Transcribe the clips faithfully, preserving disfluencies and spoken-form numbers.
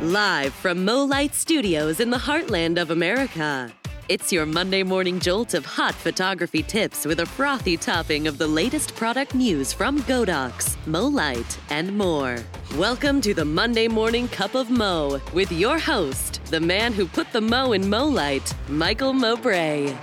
Live from MoLight Studios in the heartland of America. It's your Monday morning jolt of hot photography tips with a frothy topping of the latest product news from Godox, MoLight, and more. Welcome to the Monday Morning Cup of Mo with your host, the man who put the Mo in MoLight, Michael Mowbray.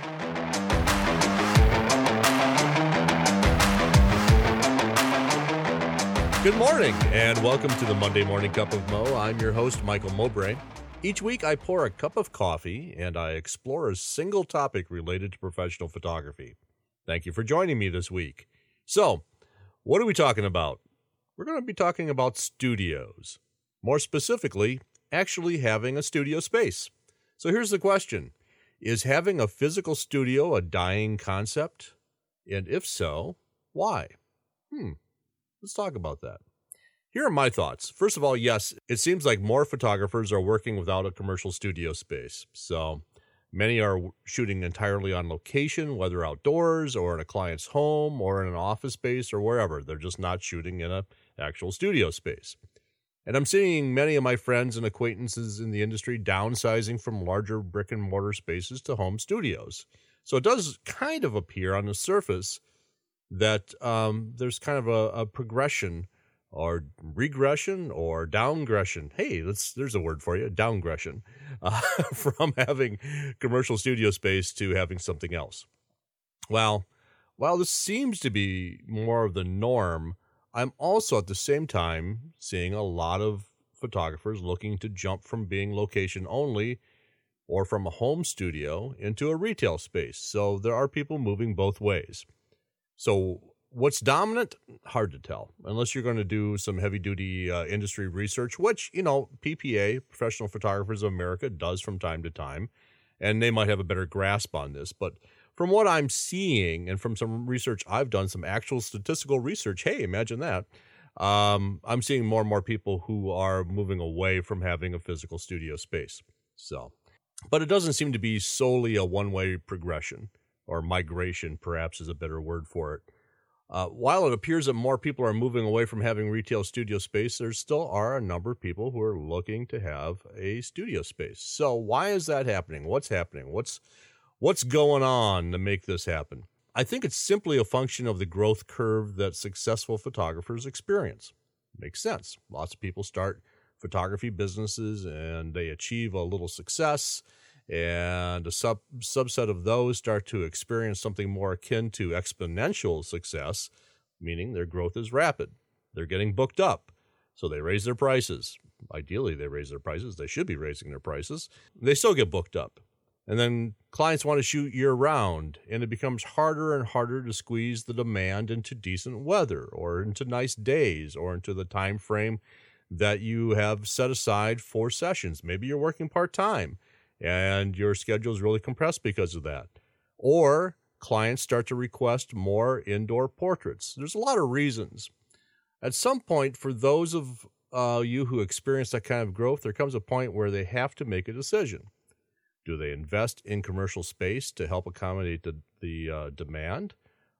Good morning, and welcome to the Monday Morning Cup of Mo. I'm your host, Michael Mowbray. Each week, I pour a cup of coffee, and I explore a single topic related to professional photography. Thank you for joining me this week. So, what are we talking about? We're going to be talking about studios. More specifically, actually having a studio space. So here's the question. Is having a physical studio a dying concept? And if so, why? Hmm. Let's talk about that. Here are my thoughts. First of all, yes, it seems like more photographers are working without a commercial studio space. So many are shooting entirely on location, whether outdoors or in a client's home or in an office space or wherever. They're just not shooting in an actual studio space. And I'm seeing many of my friends and acquaintances in the industry downsizing from larger brick and mortar spaces to home studios. So it does kind of appear on the surface that um, there's kind of a, a progression or regression or downgression. Hey, let's, there's a word for you, downgression, uh, from having commercial studio space to having something else. Well, while this seems to be more of the norm, I'm also at the same time seeing a lot of photographers looking to jump from being location only or from a home studio into a retail space. So there are people moving both ways. So what's dominant? Hard to tell, unless you're going to do some heavy-duty uh, industry research, which, you know, P P A, Professional Photographers of America, does from time to time, and they might have a better grasp on this. But from what I'm seeing and from some research I've done, some actual statistical research, hey, imagine that, um, I'm seeing more and more people who are moving away from having a physical studio space. So, but it doesn't seem to be solely a one-way progression. Or migration, perhaps, is a better word for it. Uh, while it appears that more people are moving away from having retail studio space, there still are a number of people who are looking to have a studio space. So why is that happening? What's happening? What's what's going on to make this happen? I think it's simply a function of the growth curve that successful photographers experience. Makes sense. Lots of people start photography businesses and they achieve a little success. And a sub subset of those start to experience something more akin to exponential success, meaning their growth is rapid. They're getting booked up, so they raise their prices. Ideally, they raise their prices. They should be raising their prices. They still get booked up. And then clients want to shoot year-round, and it becomes harder and harder to squeeze the demand into decent weather or into nice days or into the time frame that you have set aside for sessions. Maybe you're working part-time, and your schedule is really compressed because of that. Or clients start to request more indoor portraits. There's a lot of reasons. At some point, for those of uh, you who experience that kind of growth, there comes a point where they have to make a decision. Do they invest in commercial space to help accommodate the, the uh, demand?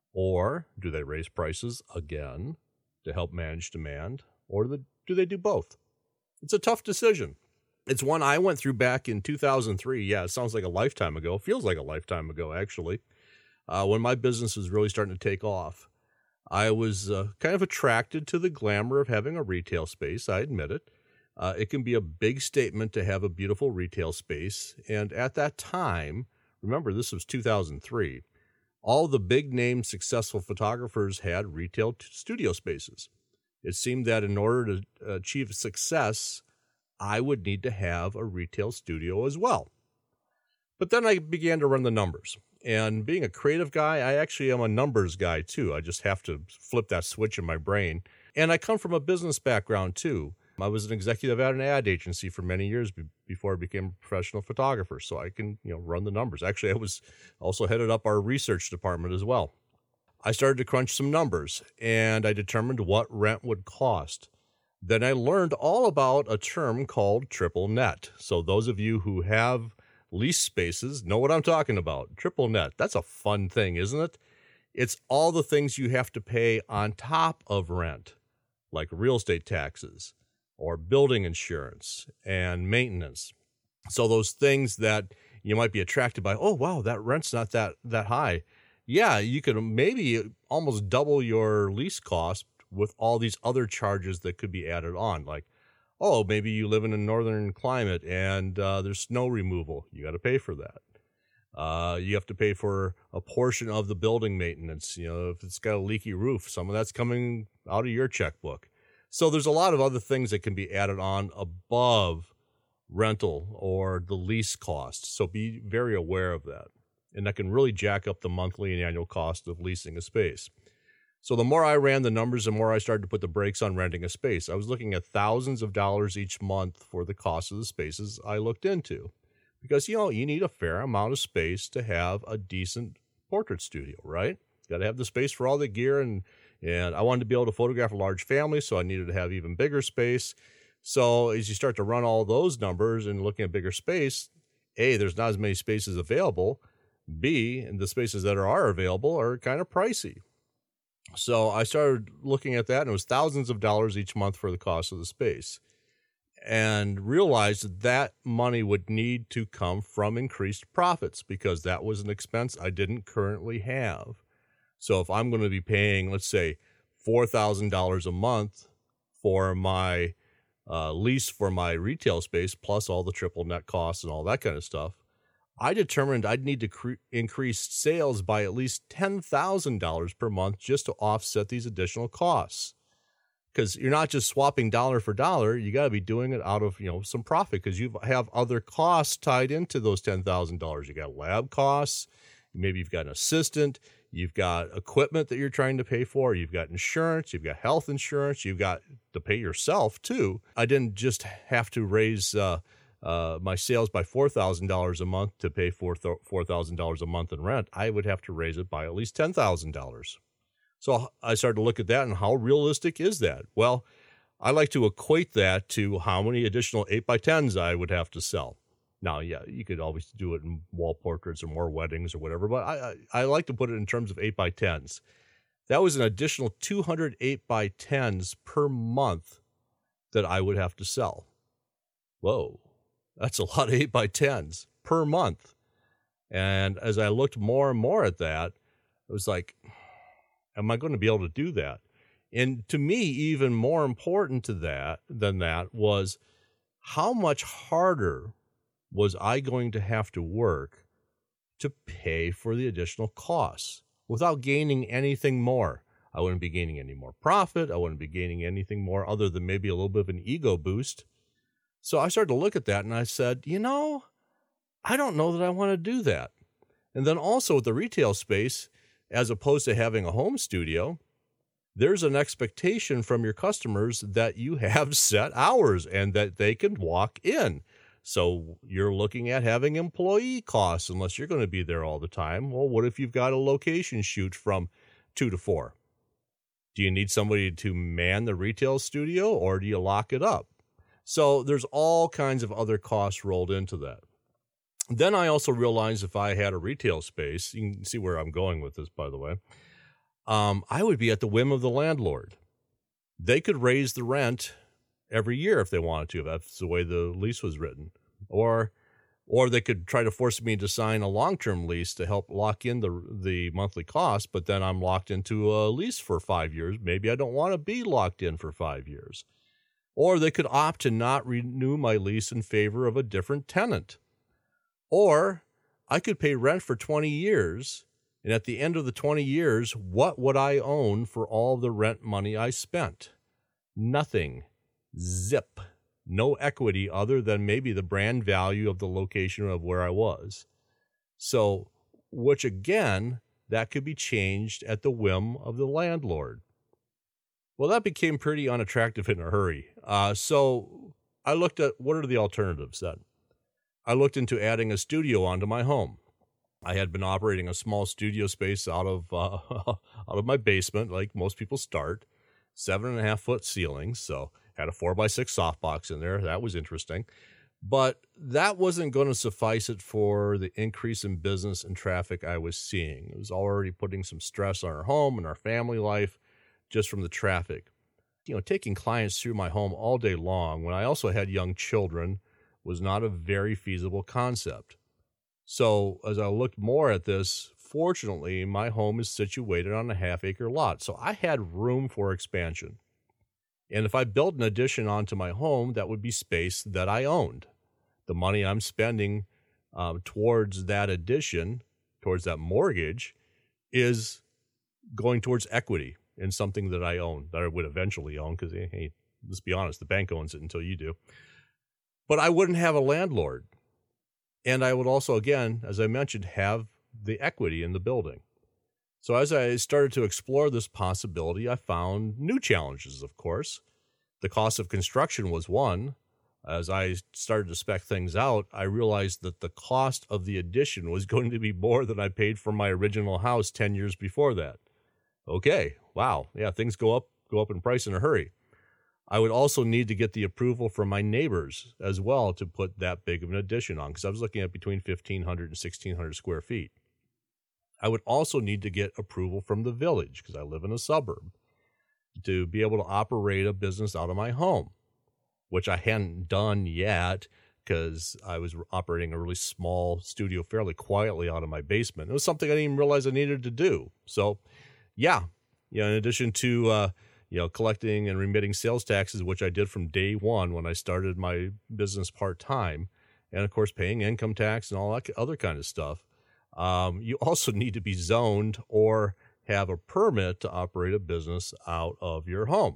Or do they raise prices again to help manage demand? Or the, do they do both? It's a tough decision. It's one I went through back in two thousand three. Yeah, it sounds like a lifetime ago. Feels like a lifetime ago, actually, uh, when my business was really starting to take off. I was uh, kind of attracted to the glamour of having a retail space. I admit it. Uh, it can be a big statement to have a beautiful retail space. And at that time, remember, this was two thousand three, all the big-name successful photographers had retail t- studio spaces. It seemed that in order to achieve success, I would need to have a retail studio as well. But then I began to run the numbers. And being a creative guy, I actually am a numbers guy too. I just have to flip that switch in my brain. And I come from a business background too. I was an executive at an ad agency for many years be- before I became a professional photographer. So I can, you know, run the numbers. Actually, I was also headed up our research department as well. I started to crunch some numbers and I determined what rent would cost. Then I learned all about a term called triple net. So those of you who have lease spaces know what I'm talking about. Triple net. That's a fun thing, isn't it? It's all the things you have to pay on top of rent, like real estate taxes, or building insurance and maintenance. So those things that you might be attracted by, oh, wow, that rent's not that, that high. Yeah, you could maybe almost double your lease cost with all these other charges that could be added on. Like, oh, maybe you live in a northern climate and uh, there's snow removal. You got to pay for that. Uh, you have to pay for a portion of the building maintenance. You know, if it's got a leaky roof, some of that's coming out of your checkbook. So there's a lot of other things that can be added on above rental or the lease cost. So be very aware of that. And that can really jack up the monthly and annual cost of leasing a space. So the more I ran the numbers, the more I started to put the brakes on renting a space. I was looking at thousands of dollars each month for the cost of the spaces I looked into. Because, you know, you need a fair amount of space to have a decent portrait studio, right? You got to have the space for all the gear. And, and I wanted to be able to photograph a large family, so I needed to have even bigger space. So as you start to run all those numbers and looking at bigger space, A, there's not as many spaces available. B, and the spaces that are, are available are kind of pricey. So I started looking at that, and it was thousands of dollars each month for the cost of the space, and realized that that money would need to come from increased profits because that was an expense I didn't currently have. So if I'm going to be paying, let's say, four thousand dollars a month for my uh, lease for my retail space, plus all the triple net costs and all that kind of stuff, I determined I'd need to cre- increase sales by at least ten thousand dollars per month just to offset these additional costs. Because you're not just swapping dollar for dollar, you got to be doing it out of, you know, some profit, because you have other costs tied into those ten thousand dollars. You got lab costs, maybe you've got an assistant, you've got equipment that you're trying to pay for, you've got insurance, you've got health insurance, you've got to pay yourself too. I didn't just have to raise uh, uh, my sales by four thousand dollars a month to pay for four thousand dollars a month in rent. I would have to raise it by at least ten thousand dollars. So I started to look at that, and how realistic is that? Well, I like to equate that to how many additional eight by tens I would have to sell. Now, yeah, you could always do it in wall portraits or more weddings or whatever, but I, I, I like to put it in terms of eight by tens. That was an additional two hundred eight by tens per month that I would have to sell. Whoa, that's a lot of eight by tens per month. And as I looked more and more at that, it was like, am I going to be able to do that? And to me, even more important to that than that was how much harder was I going to have to work to pay for the additional costs without gaining anything more. I wouldn't be gaining any more profit. I wouldn't be gaining anything more other than maybe a little bit of an ego boost. So I started to look at that and I said, you know, I don't know that I want to do that. And then also with the retail space, as opposed to having a home studio, there's an expectation from your customers that you have set hours and that they can walk in. So you're looking at having employee costs unless you're going to be there all the time. Well, what if you've got a location shoot from two to four? Do you need somebody to man the retail studio, or do you lock it up? So there's all kinds of other costs rolled into that. Then I also realized if I had a retail space, you can see where I'm going with this, by the way, um, I would be at the whim of the landlord. They could raise the rent every year if they wanted to. That's the way the lease was written. Or or they could try to force me to sign a long-term lease to help lock in the the monthly cost, but then I'm locked into a lease for five years. Maybe I don't want to be locked in for five years. Or they could opt to not renew my lease in favor of a different tenant. Or I could pay rent for twenty years, and at the end of the twenty years, what would I own for all the rent money I spent? Nothing. Zip. No equity other than maybe the brand value of the location of where I was. So, which again, that could be changed at the whim of the landlord. Well, that became pretty unattractive in a hurry. Uh, so I looked at what are the alternatives then. I looked into adding a studio onto my home. I had been operating a small studio space out of uh, out of my basement, like most people start, seven and a half foot ceilings. So had a four by six softbox in there. That was interesting, but that wasn't going to suffice it for the increase in business and traffic I was seeing. It was already putting some stress on our home and our family life just from the traffic. You know, taking clients through my home all day long when I also had young children was not a very feasible concept. So as I looked more at this, fortunately, my home is situated on a half acre lot. So I had room for expansion. And if I built an addition onto my home, that would be space that I owned. The money I'm spending um, towards that addition, towards that mortgage, is going towards equity in something that I own, that I would eventually own, because, hey, let's be honest, the bank owns it until you do. But I wouldn't have a landlord. And I would also, again, as I mentioned, have the equity in the building. So as I started to explore this possibility, I found new challenges, of course. The cost of construction was one. As I started to spec things out, I realized that the cost of the addition was going to be more than I paid for my original house ten years before that. Okay, wow, yeah, things go up, go up in price in a hurry. I would also need to get the approval from my neighbors as well to put that big of an addition on, because I was looking at between fifteen hundred and sixteen hundred square feet. I would also need to get approval from the village, because I live in a suburb, to be able to operate a business out of my home, which I hadn't done yet because I was operating a really small studio fairly quietly out of my basement. It was something I didn't even realize I needed to do. So, yeah, you know, in addition to uh, you know, collecting and remitting sales taxes, which I did from day one when I started my business part-time, and, of course, paying income tax and all that other kind of stuff, um, you also need to be zoned or have a permit to operate a business out of your home.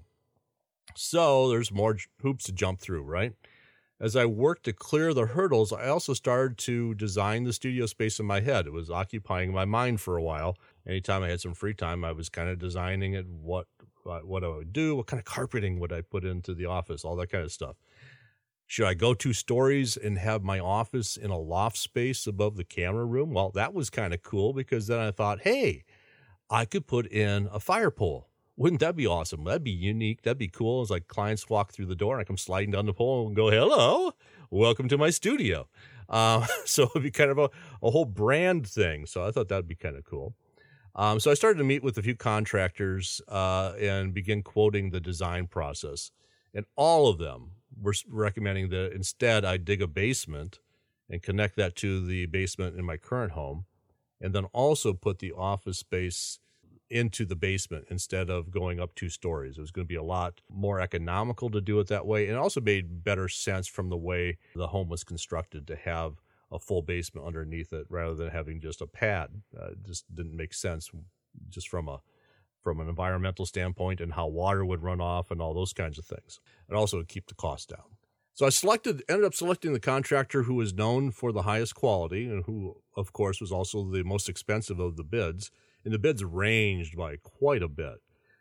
So there's more hoops to jump through, right? As I worked to clear the hurdles, I also started to design the studio space in my head. It was occupying my mind for a while. Anytime I had some free time, I was kind of designing it, what what I would do, what kind of carpeting would I put into the office, all that kind of stuff. Should I go two stories and have my office in a loft space above the camera room? Well, that was kind of cool, because then I thought, hey, I could put in a fire pole. Wouldn't that be awesome? That'd be unique. That'd be cool. It's like clients walk through the door and I come sliding down the pole and go, hello, welcome to my studio. Uh, so it'd be kind of a, a whole brand thing. So I thought that'd be kind of cool. Um, so I started to meet with a few contractors uh, and begin quoting the design process. And all of them were recommending that instead I dig a basement and connect that to the basement in my current home, and then also put the office space into the basement instead of going up two stories. It was going to be a lot more economical to do it that way, and it also made better sense from the way the home was constructed to have a full basement underneath it rather than having just a pad. Uh, it just didn't make sense just from a from an environmental standpoint and how water would run off and all those kinds of things. And also to keep the cost down. So I selected, ended up selecting the contractor who was known for the highest quality and who, of course, was also the most expensive of the bids. And the bids ranged by quite a bit.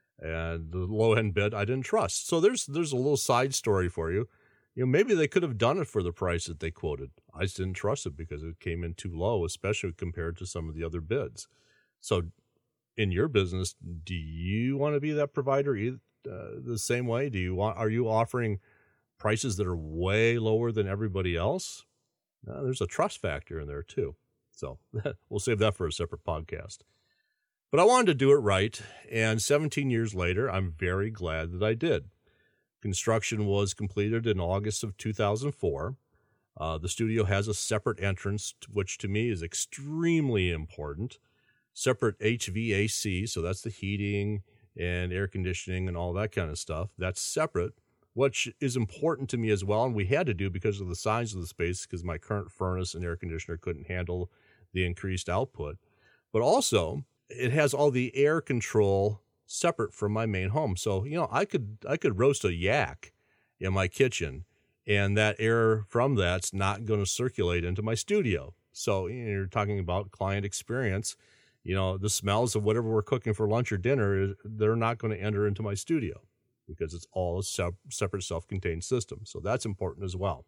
And the low-end bid I didn't trust. So there's there's a little side story for you. You know, maybe they could have done it for the price that they quoted. I just didn't trust it because it came in too low, especially compared to some of the other bids. So in your business, do you want to be that provider uh, the same way? Do you want? Are you offering prices that are way lower than everybody else? Uh, there's a trust factor in there too. So we'll save that for a separate podcast. But I wanted to do it right, and seventeen years later, I'm very glad that I did. Construction was completed in August of two thousand four. Uh, the studio has a separate entrance, which to me is extremely important. Separate H V A C, so that's the heating and air conditioning and all that kind of stuff. That's separate, which is important to me as well, and we had to do because of the size of the space, because my current furnace and air conditioner couldn't handle the increased output. But also, it has all the air control separate from my main home. So, you know, I could I could roast a yak in my kitchen, and that air from that's not going to circulate into my studio. So, you know, you're talking about client experience. You know, the smells of whatever we're cooking for lunch or dinner, they're not going to enter into my studio because it's all a sep- separate self-contained system. So that's important as well.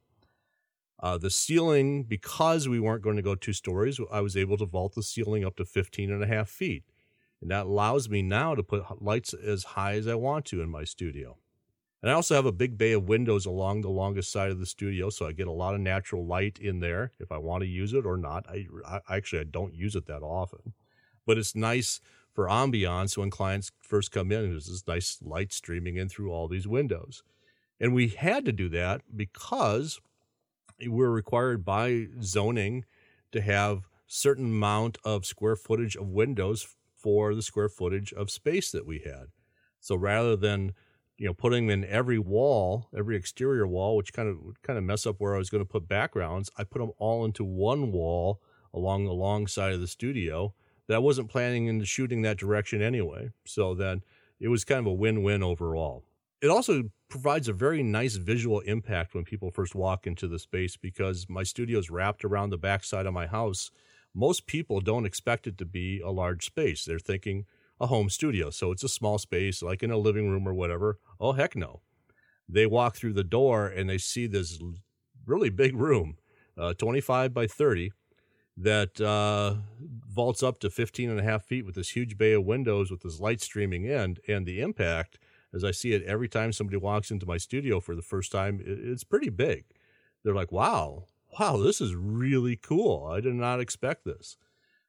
Uh, the ceiling, because we weren't going to go two stories, I was able to vault the ceiling up to fifteen and a half feet. And that allows me now to put lights as high as I want to in my studio. And I also have a big bay of windows along the longest side of the studio, so I get a lot of natural light in there if I want to use it or not. I, I actually, I don't use it that often. But it's nice for ambiance when clients first come in. There's this nice light streaming in through all these windows. And we had to do that because we're required by zoning to have certain amount of square footage of windows for the square footage of space that we had. So rather than, you know, putting in every wall, every exterior wall, which kind of would kind of mess up where I was going to put backgrounds, I put them all into one wall along the long side of the studio that I wasn't planning into shooting that direction anyway. So then it was kind of a win-win overall. It also provides a very nice visual impact when people first walk into the space because my studio is wrapped around the backside of my house. Most people don't expect it to be a large space. They're thinking a home studio. So it's a small space like in a living room or whatever. Oh, heck no. They walk through the door and they see this really big room, uh, twenty-five by thirty, that uh, vaults up to fifteen and a half feet with this huge bay of windows with this light streaming in. And the impact, as I see it every time somebody walks into my studio for the first time, it's pretty big. They're like, wow, wow, this is really cool. I did not expect this.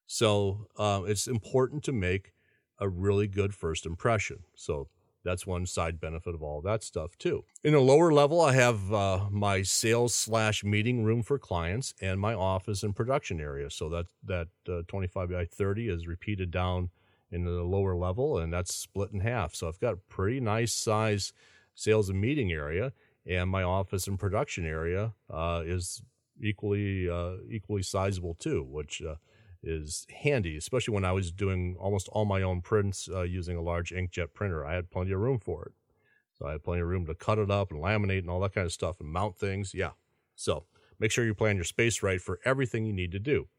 So uh, it's important to make a really good first impression. So that's one side benefit of all that stuff too. In a lower level, I have uh, my sales slash meeting room for clients and my office and production area. So that, that uh, twenty-five by thirty is repeated down in the lower level, and that's split in half. So I've got a pretty nice size sales and meeting area, and my office and production area uh, is equally uh, equally sizable too, which uh, is handy, especially when I was doing almost all my own prints uh, using a large inkjet printer. I had plenty of room for it. So I had plenty of room to cut it up and laminate and all that kind of stuff and mount things. Yeah. So make sure you plan your space right for everything you need to do.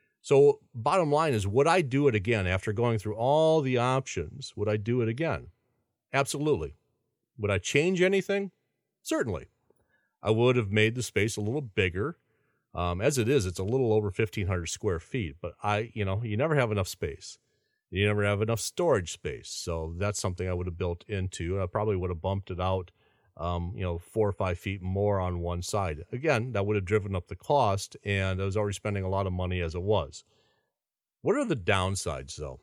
So bottom line is, would I do it again after going through all the options? Would I do it again? Absolutely. Would I change anything? Certainly. I would have made the space a little bigger. Um, as it is, it's a little over fifteen hundred square feet, but I, you know, you never have enough space. You never have enough storage space. So that's something I would have built into. I probably would have bumped it out, um, you know, four or five feet more on one side. Again, that would have driven up the cost, and I was already spending a lot of money as it was. What are the downsides, though?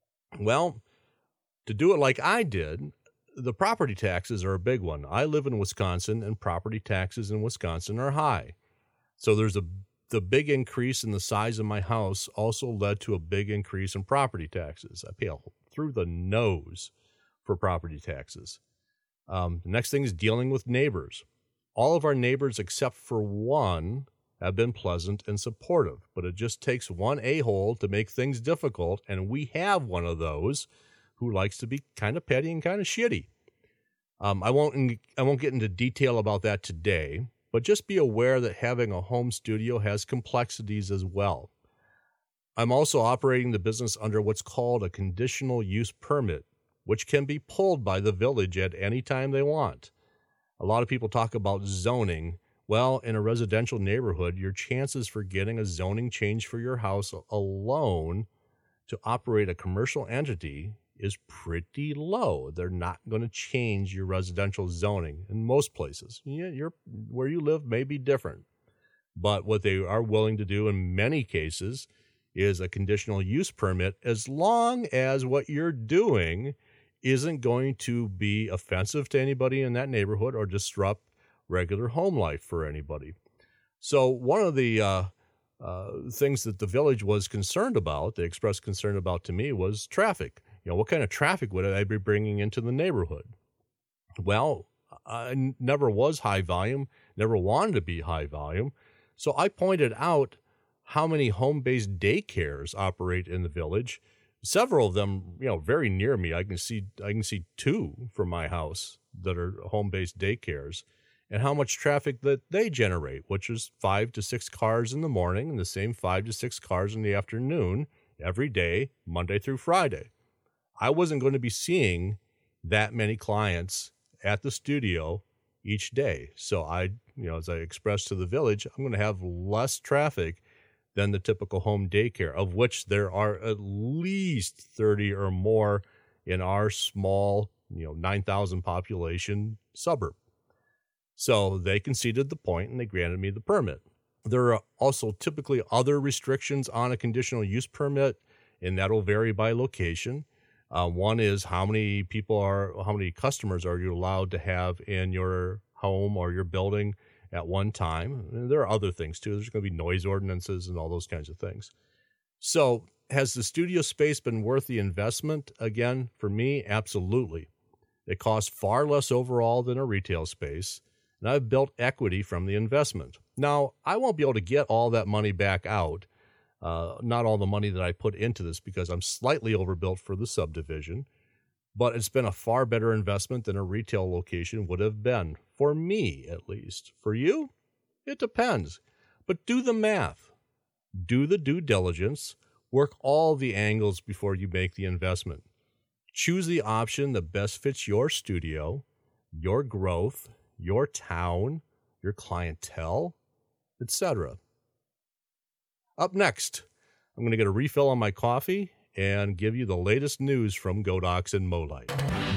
Well, to do it like I did, the property taxes are a big one. I live in Wisconsin, and property taxes in Wisconsin are high. So there's a the big increase in the size of my house also led to a big increase in property taxes. I pay a, through the nose for property taxes. Um, the next thing is dealing with neighbors. All of our neighbors except for one have been pleasant and supportive, but it just takes one a-hole to make things difficult, and we have one of those who likes to be kind of petty and kind of shitty. Um, I won't I won't get into detail about that today, but just be aware that having a home studio has complexities as well. I'm also operating the business under what's called a conditional use permit, which can be pulled by the village at any time they want. A lot of people talk about zoning. Well, in a residential neighborhood, your chances for getting a zoning change for your house alone to operate a commercial entity is pretty low. They're not going to change your residential zoning in most places. Yeah, you're, where you live may be different. But what they are willing to do in many cases is a conditional use permit, as long as what you're doing isn't going to be offensive to anybody in that neighborhood or disrupt regular home life for anybody. So one of the uh, uh, things that the village was concerned about, they expressed concern about to me, was traffic. You know, what kind of traffic would I be bringing into the neighborhood? Well, I never was high volume, never wanted to be high volume. So I pointed out how many home-based daycares operate in the village. Several of them, you know, very near me. I can see I can see two from my house that are home-based daycares, and how much traffic that they generate, which is five to six cars in the morning and the same five to six cars in the afternoon every day, Monday through Friday. I wasn't going to be seeing that many clients at the studio each day. So I, you know, as I expressed to the village, I'm going to have less traffic than the typical home daycare, of which there are at least thirty or more in our small, you know, nine thousand population suburb. So they conceded the point and they granted me the permit. There are also typically other restrictions on a conditional use permit, and that will vary by location. Uh, one is how many people are, how many customers are you allowed to have in your home or your building at one time? And there are other things too. There's going to be noise ordinances and all those kinds of things. So has the studio space been worth the investment? Again, for me, absolutely. It costs far less overall than a retail space, and I've built equity from the investment. Now, I won't be able to get all that money back out, uh, not all the money that I put into this, because I'm slightly overbuilt for the subdivision, but it's been a far better investment than a retail location would have been, for me at least. For you, it depends. But do the math. Do the due diligence. Work all the angles before you make the investment. Choose the option that best fits your studio, your growth, your town, your clientele, et cetera. Up next, I'm going to get a refill on my coffee and give you the latest news from Godox and MoLight.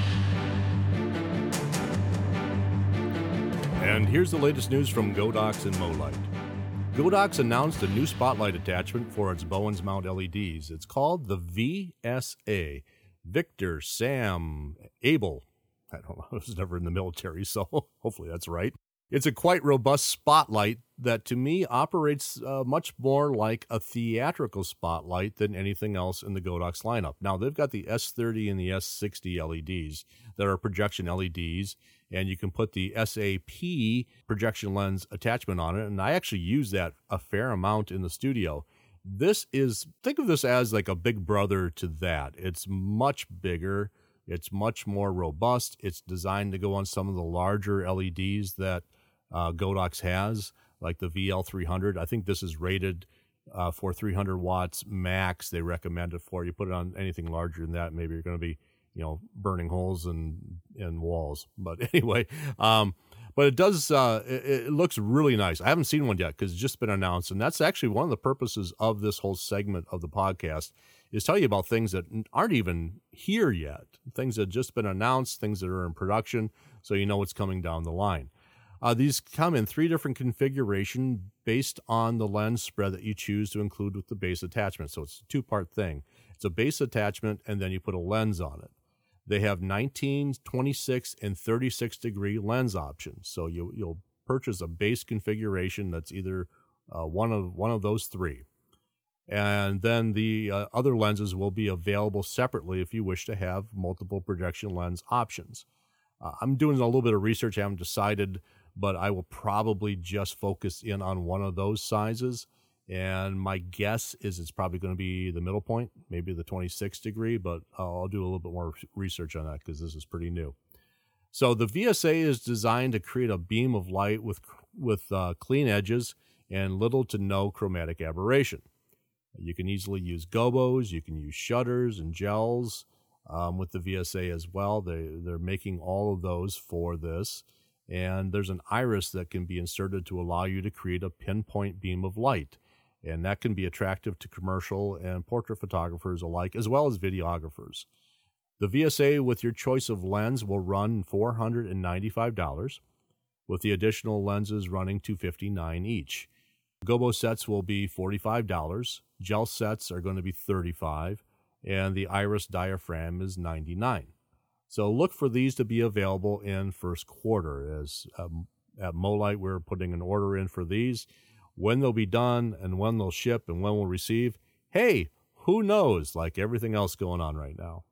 And here's the latest news from Godox and MoLight. Godox announced a new spotlight attachment for its Bowens mount L E Ds. It's called the V S A, Victor Sam Abel. I don't know, I was never in the military, so hopefully that's right. It's a quite robust spotlight that, to me, operates uh, much more like a theatrical spotlight than anything else in the Godox lineup. Now, they've got the S thirty and the S sixty L E Ds that are projection L E Ds, and you can put the S A P projection lens attachment on it, and I actually use that a fair amount in the studio. This is, think of this as like a big brother to that. It's much bigger. It's much more robust. It's designed to go on some of the larger L E Ds that uh, Godox has, like the V L three hundred. I think this is rated uh, for three hundred watts max. They recommend it for. You put it on anything larger than that, maybe you're going to be, you know, burning holes in, in walls. But anyway, um, but it does, uh, it, it looks really nice. I haven't seen one yet because it's just been announced. And that's actually one of the purposes of this whole segment of the podcast, is tell you about things that aren't even here yet, things that have just been announced, things that are in production, so you know what's coming down the line. Uh, these come in three different configurations based on the lens spread that you choose to include with the base attachment. So it's a two-part thing. It's a base attachment, and then you put a lens on it. They have nineteen, twenty-six, and thirty-six degree lens options. So you, you'll purchase a base configuration that's either uh, one of one of those three. And then the uh, other lenses will be available separately if you wish to have multiple projection lens options. Uh, I'm doing a little bit of research. I haven't decided, but I will probably just focus in on one of those sizes. And my guess is it's probably going to be the middle point, maybe the twenty-six degree, but I'll do a little bit more research on that because this is pretty new. So the V S A is designed to create a beam of light with, with uh, clean edges and little to no chromatic aberration. You can easily use gobos, you can use shutters and gels um, with the V S A as well. They, they're making all of those for this. And there's an iris that can be inserted to allow you to create a pinpoint beam of light. And that can be attractive to commercial and portrait photographers alike, as well as videographers. The V S A with your choice of lens will run four hundred ninety-five dollars, with the additional lenses running two hundred fifty-nine dollars each. Gobo sets will be forty-five dollars, gel sets are going to be thirty-five dollars, and the iris diaphragm is ninety-nine dollars. So look for these to be available in first quarter. As um, at MoLight, we're putting an order in for these. When they'll be done and when they'll ship and when we'll receive, hey, who knows, like everything else going on right now.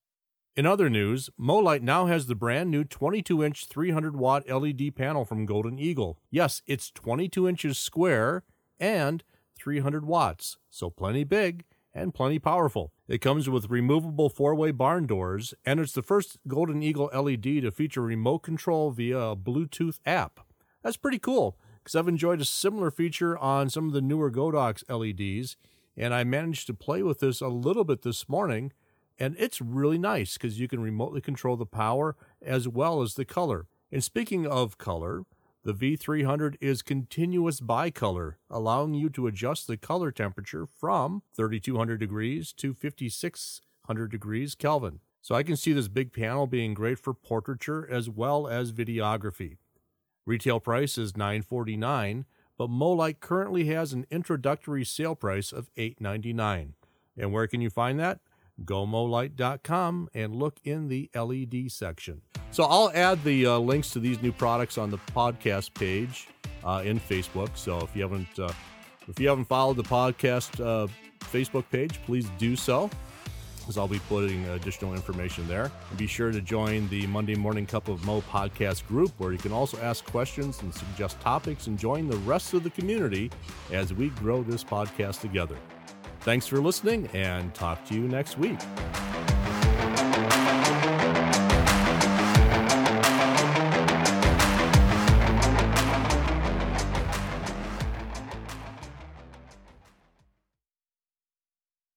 In other news, MoLight now has the brand new twenty-two inch three hundred watt L E D panel from Golden Eagle. Yes, it's twenty-two inches square and three hundred watts, so plenty big and plenty powerful. It comes with removable four-way barn doors, and it's the first Golden Eagle L E D to feature remote control via a Bluetooth app. That's pretty cool, because I've enjoyed a similar feature on some of the newer Godox L E Ds, and I managed to play with this a little bit this morning, and it's really nice because you can remotely control the power as well as the color. And speaking of color, the V three hundred is continuous bicolor, allowing you to adjust the color temperature from thirty-two hundred degrees to fifty-six hundred degrees Kelvin. So I can see this big panel being great for portraiture as well as videography. Retail price is nine forty-nine, but MoLight currently has an introductory sale price of eight ninety-nine. And where can you find that? go mo light dot com and look in the L E D section. So I'll add the uh, links to these new products on the podcast page uh, in Facebook. So if you haven't uh, if you haven't followed the podcast uh, Facebook page, please do so, because I'll be putting additional information there. And be sure to join the Monday Morning Cup of Mo podcast group, where you can also ask questions and suggest topics and join the rest of the community as we grow this podcast together. Thanks for listening, and talk to you next week.